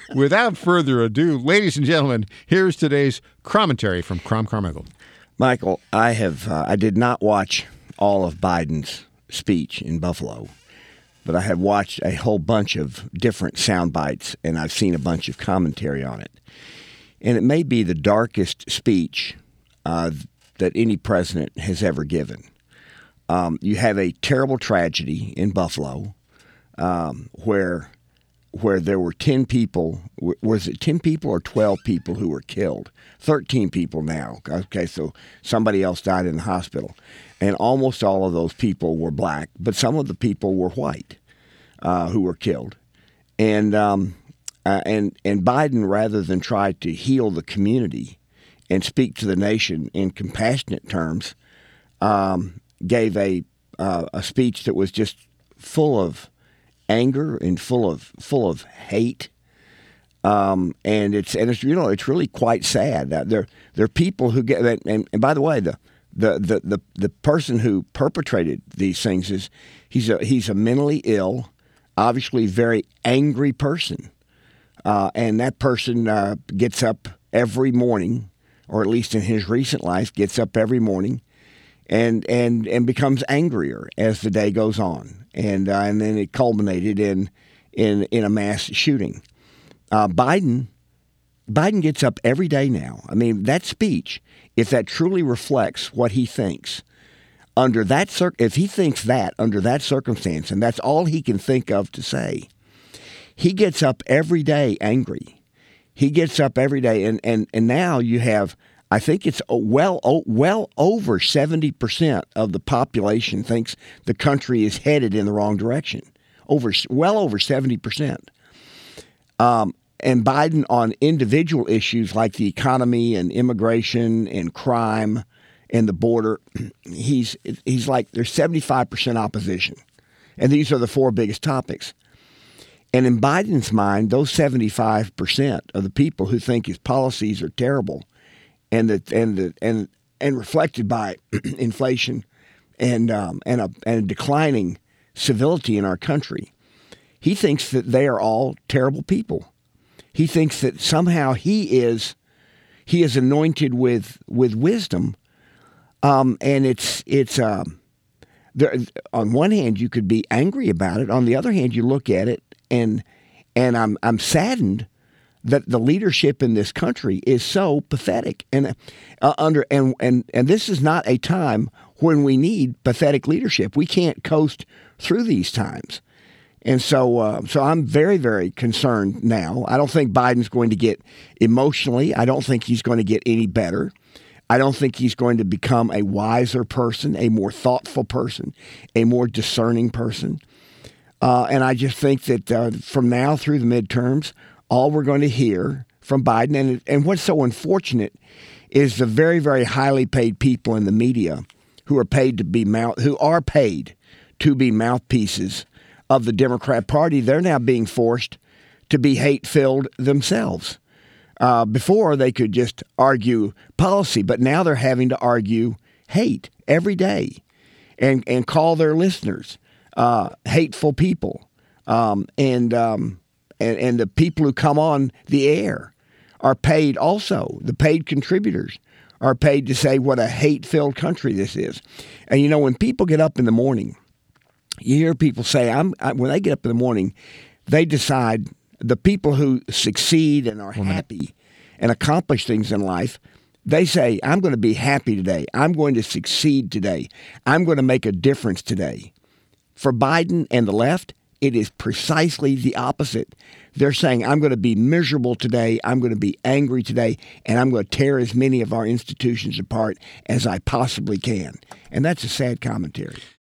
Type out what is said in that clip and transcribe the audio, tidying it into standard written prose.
Without further ado, ladies and gentlemen, here's today's commentary from Crom Carmichael. Michael, I did not watch all of Biden's speech in Buffalo, but I have watched a whole bunch of different sound bites, and I've seen a bunch of commentary on it. And it may be the darkest speech that any president has ever given. You have a terrible tragedy in Buffalo where there were 10 people. Was it 10 people or 12 people who were killed? 13 people now. Okay, so somebody else died in the hospital. And almost all of those people were black, but some of the people were white who were killed. And Biden, rather than try to heal the community and speak to the nation in compassionate terms, gave a speech that was just full of anger and full of hate, and it's really quite sad. There are people who get, and by the way, the person who perpetrated these things he's a mentally ill, obviously very angry person, and that person gets up every morning, or at least in his recent life, gets up every morning and becomes angrier as the day goes on, and then it culminated in a mass shooting. Biden gets up every day now. I mean, that speech, if that truly reflects what he thinks, if he thinks that under that circumstance, and that's all he can think of to say, he gets up every day angry. He gets up every day, and now you have, I think it's well over 70% of the population thinks the country is headed in the wrong direction. Well over 70%. And Biden on individual issues like the economy and immigration and crime and the border, he's like there's 75% opposition. And these are the four biggest topics. And in Biden's mind, those 75% of the people who think his policies are terrible and reflected by inflation and a declining civility in our country, he thinks that they are all terrible people. He thinks that somehow he is anointed with wisdom, and it's there, on one hand you could be angry about it. On the other hand, you look at it and I'm saddened that the leadership in this country is so pathetic, and this is not a time when we need pathetic leadership. We can't coast through these times, and so I'm very, very concerned now. I don't think Biden's going to get emotionally. I don't think he's going to get any better. I don't think he's going to become a wiser person, a more thoughtful person, a more discerning person. And I just think that from now through the midterms, all we're going to hear from Biden, and what's so unfortunate is the very, very highly paid people in the media who are paid to be mouthpieces of the Democrat Party. They're now being forced to be hate-filled themselves. Before, they could just argue policy, but now they're having to argue hate every day and call their listeners hateful people. And the people who come on the air are paid also. The paid contributors are paid to say what a hate-filled country this is. And, when people get up in the morning, you hear people say, when they get up in the morning, they decide, the people who succeed and are happy and accomplish things in life, they say, I'm going to be happy today. I'm going to succeed today. I'm going to make a difference today. For Biden and the left, it is precisely the opposite. They're saying, I'm going to be miserable today, I'm going to be angry today, and I'm going to tear as many of our institutions apart as I possibly can. And that's a sad commentary.